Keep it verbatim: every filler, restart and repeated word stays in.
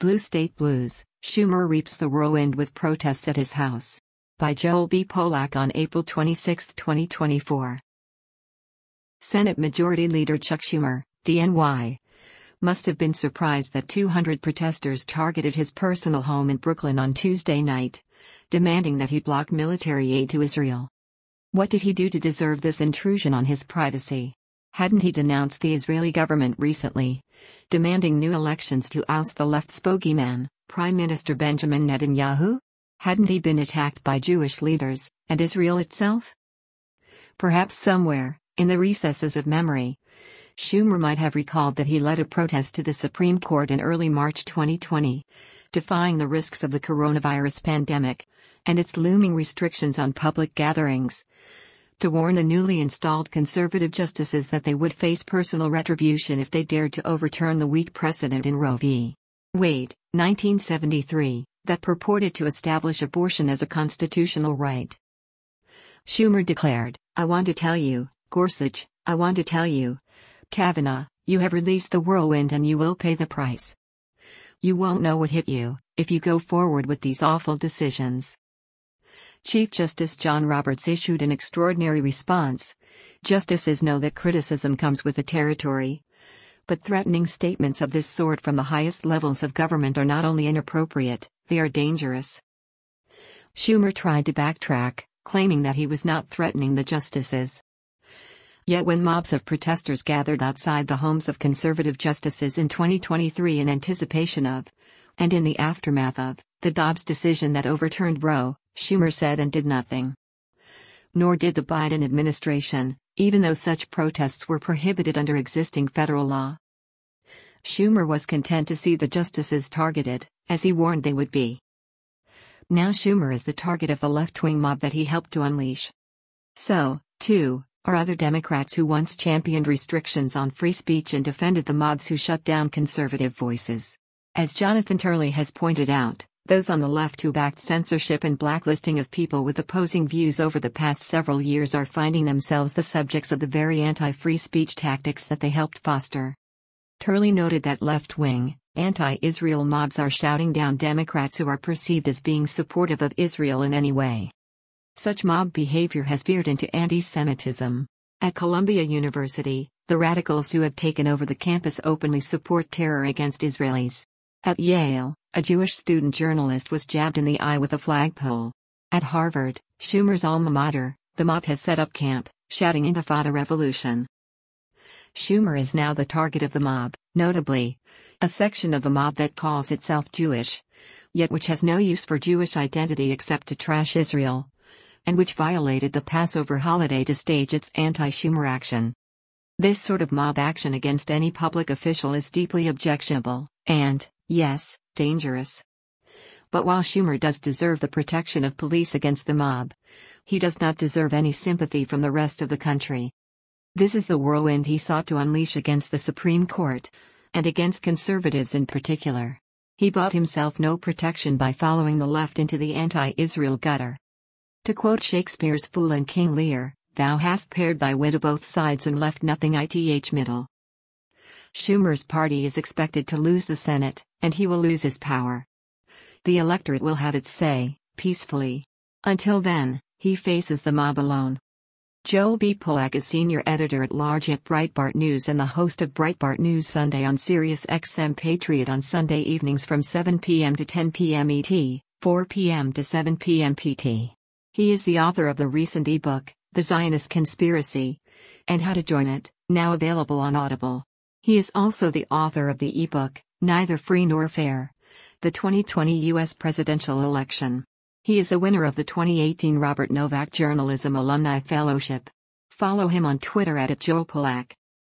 Blue State Blues, Schumer reaps the whirlwind with protests at his house. By Joel B. Polak on April twenty-sixth, twenty twenty-four. Senate Majority Leader Chuck Schumer, D N Y, must have been surprised that two hundred protesters targeted his personal home in Brooklyn on Tuesday night, demanding that he block military aid to Israel. What did he do to deserve this intrusion on his privacy? Hadn't he denounced the Israeli government recently, demanding new elections to oust the left's bogeyman, Prime Minister Benjamin Netanyahu? Hadn't he been attacked by Jewish leaders, and Israel itself? Perhaps somewhere, in the recesses of memory, Schumer might have recalled that he led a protest to the Supreme Court in early March twenty twenty, defying the risks of the coronavirus pandemic and its looming restrictions on public gatherings, to warn the newly installed conservative justices that they would face personal retribution if they dared to overturn the weak precedent in Roe v. Wade, nineteen seventy-three, that purported to establish abortion as a constitutional right. Schumer declared, "I want to tell you, Gorsuch, I want to tell you, Kavanaugh, you have released the whirlwind and you will pay the price. You won't know what hit you if you go forward with these awful decisions." Chief Justice John Roberts issued an extraordinary response. Justices know that criticism comes with the territory. But threatening statements of this sort from the highest levels of government are not only inappropriate, they are dangerous. Schumer tried to backtrack, claiming that he was not threatening the justices. Yet when mobs of protesters gathered outside the homes of conservative justices in twenty twenty-three in anticipation of, and in the aftermath of, the Dobbs decision that overturned Roe, Schumer said and did nothing. Nor did the Biden administration, even though such protests were prohibited under existing federal law. Schumer was content to see the justices targeted, as he warned they would be. Now Schumer is the target of the left-wing mob that he helped to unleash. So, too, are other Democrats who once championed restrictions on free speech and defended the mobs who shut down conservative voices. As Jonathan Turley has pointed out, those on the left who backed censorship and blacklisting of people with opposing views over the past several years are finding themselves the subjects of the very anti-free speech tactics that they helped foster. Turley noted that left-wing, anti-Israel mobs are shouting down Democrats who are perceived as being supportive of Israel in any way. Such mob behavior has veered into anti-Semitism. At Columbia University, the radicals who have taken over the campus openly support terror against Israelis. At Yale, a Jewish student journalist was jabbed in the eye with a flagpole. At Harvard, Schumer's alma mater, the mob has set up camp, shouting Intifada revolution. Schumer is now the target of the mob, notably, a section of the mob that calls itself Jewish, yet which has no use for Jewish identity except to trash Israel, and which violated the Passover holiday to stage its anti-Schumer action. This sort of mob action against any public official is deeply objectionable, and, yes, dangerous. But while Schumer does deserve the protection of police against the mob, he does not deserve any sympathy from the rest of the country. This is the whirlwind he sought to unleash against the Supreme Court, and against conservatives in particular. He bought himself no protection by following the left into the anti-Israel gutter. To quote Shakespeare's Fool and King Lear, "Thou hast pared thy wit to both sides and left nothing ith middle." Schumer's party is expected to lose the Senate, and he will lose his power. The electorate will have its say, peacefully. Until then, he faces the mob alone. Joel B. Polak is senior editor-at-large at Breitbart News and the host of Breitbart News Sunday on Sirius X M Patriot on Sunday evenings from seven p m to ten p m E T, four p m to seven p m P T. He is the author of the recent ebook, The Zionist Conspiracy, and How to Join It, now available on Audible. He is also the author of the ebook, Neither Free Nor Fair: The twenty twenty U S Presidential Election. He is a winner of the twenty eighteen Robert Novak Journalism Alumni Fellowship. Follow him on Twitter at Joel Polak.